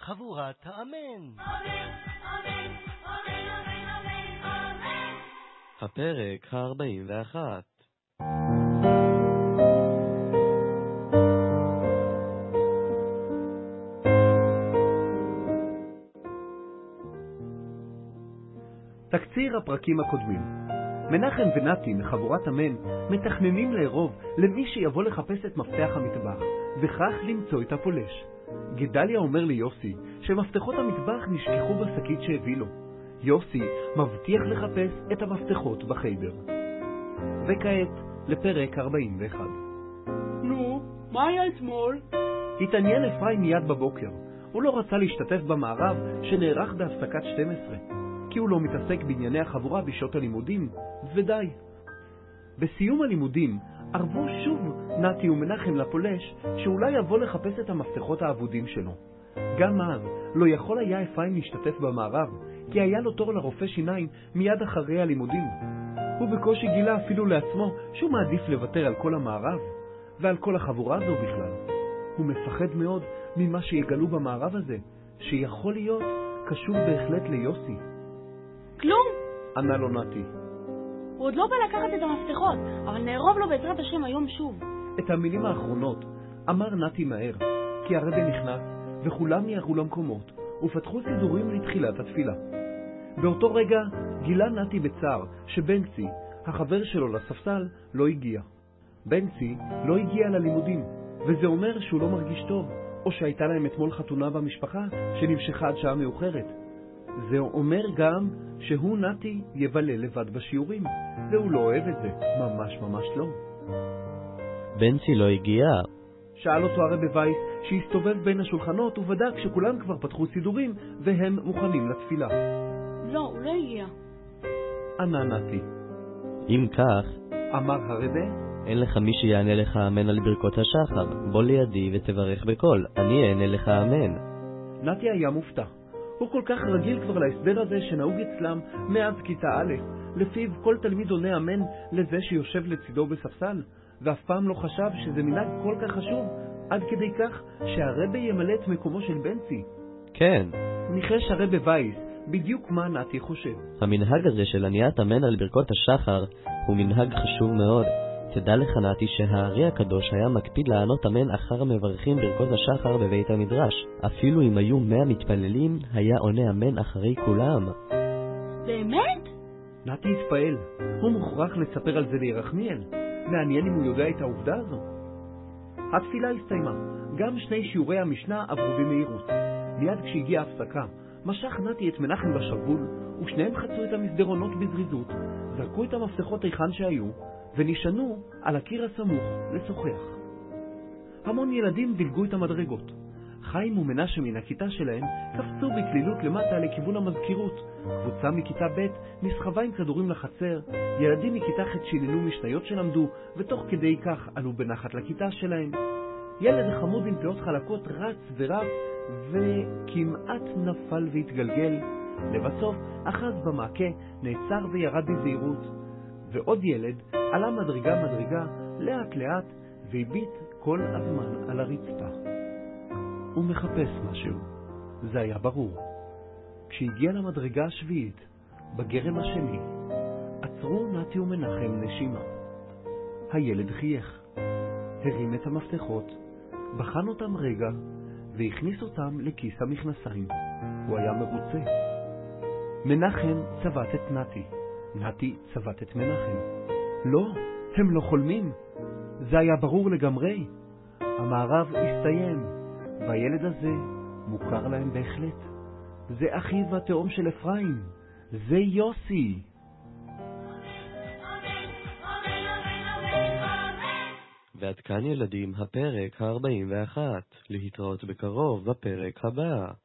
חבורת האמן. הפרק 41. תקציר הפרקים הקודמים. מנחם ונתי מחבורת אמן מתכננים לערוב למי שיבוא לחפש את מפתח המטבח, וכך למצוא את הפולש. גדליה אומר ליוסי שמפתחות המטבח נשכחו בשקית שהביא לו. יוסי מבטיח לחפש את המפתחות בחדר. וכעת לפרק 41. נו, מה היה אתמול? התעניין אפרים מיד בבוקר. הוא לא רצה להשתתף במערב שנערך בהפסקת 12, כי הוא לא מתעסק בענייני החבורה בשעות הלימודים, ודי. בסיום הלימודים ערבו שוב נתי ומנחם לפולש שאולי יבוא לחפש את המפתחות האבודים שלו. גם אז לא יכול היה אפרים להשתתף במערב, כי היה לו תור לרופא שיניים מיד אחרי הלימודים. הוא בקושי גילה אפילו לעצמו שהוא מעדיף לוותר על כל המערב, ועל כל החבורה הזו בכלל. הוא מפחד מאוד ממה שיגלו במערב הזה, שיכול להיות קשור בהחלט ליוסי. כלום? ענה לו נתי. הוא עוד לא בא לקחת את המפתחות, אבל נערוב לו בעזרת השם היום שוב. את המילים האחרונות אמר נתי מהר, כי הרבי נכנס וכולם יערו למקומות ופתחו סידורים לתחילת התפילה. באותו רגע גילה נתי בצער שבנצי, החבר שלו לספסל, לא הגיע. בנצי לא הגיע ללימודים, וזה אומר שהוא לא מרגיש טוב, או שהייתה להם אתמול חתונה במשפחה שנמשכה עד שעה מאוחרת. זה אומר גם שהוא נתי יבלה לבד בשיעורים, והוא לא אוהב את זה, ממש לא. בנצי לא הגיע? שאל אותו הרבי וייס שהסתובב בין השולחנות ובדק שכולם כבר פתחו סידורים והם מוכנים לתפילה. לא, הוא לא הגיע. ענה נתי. אם כך, אמר הרבי, אין לך מי שיענה לך אמן על ברכות השחר. בוא לידי ותברך בקול, אני אענה לך אמן. נתי היה מופתע. הוא כל כך רגיל כבר להסדר הזה שנהוג אצלם מאז כיתה א', לפיו כל תלמיד עונה אמן לזה שיושב לצידו בספסל, ואף פעם לא חשב שזה מנהג כל כך חשוב, עד כדי כך שהרבי ימלא את מקומו של בנצי. כן. ניחש הרבי וייס בדיוק מה נתי חושב. המנהג הזה של עניית אמן על ברכות השחר הוא מנהג חשוב מאוד. תדע לך נתי שהארי הקדוש היה מקפיד לענות אמן אחר המברכים ברכות השחר בבית המדרש. אפילו אם היו 100 מתפללים, היה עונה אמן אחרי כולם. באמת? נתי התפעל. הוא מוכרח לספר על זה לירחמיאל. מעניין אם הוא יודע את העובדה הזו. התפילה הסתיימה. גם שני שיעורי המשנה עברו במהירות. מיד כשהגיעה הפסקה, משך נתי את מנחם בשרוול, ושניהם חצו את המסדרונות בזריזות, זרקו את המפתחות היכן שהיו, ונשענו על הקיר הסמוך לשוחח. המון ילדים דילגו את המדרגות. חיים ומנשה מן הכיתה שלהם קפצו בקלילות למטה לכיוון המזכירות. קבוצה מכיתה ב' נסחבה עם כדורים לחצר. ילדים מכיתה ח' שיננו משניות שלמדו, ותוך כדי כך עלו בנחת לכיתה שלהם. ילד חמוד עם פאות חלקות רץ ורץ, וכמעט נפל והתגלגל. לבסוף אחז במעקה, נעצר וירד בזהירות. ועוד ילד עלה מדרגה לאט לאט והביט כל הזמן על הרצפה. הוא מחפש משהו, זה היה ברור. כשהגיע למדרגה השביעית, בגרם השני, עצרו נתי ומנחם נשימה. הילד חייך, הרים את המפתחות, בחן אותם רגע והכניס אותם לכיס המכנסיים. הוא היה מרוצה. מנחם צבט את נתי, נתי צבט את מנחם. לא, הם לא חולמים. זה היה ברור לגמרי. המערב הסתיים, והילד הזה מוכר להם בהחלט. זה אחיו התאום של אפרים, זה יוסי. ועד כאן ילדים הפרק 41. להתראות בקרוב בפרק הבא.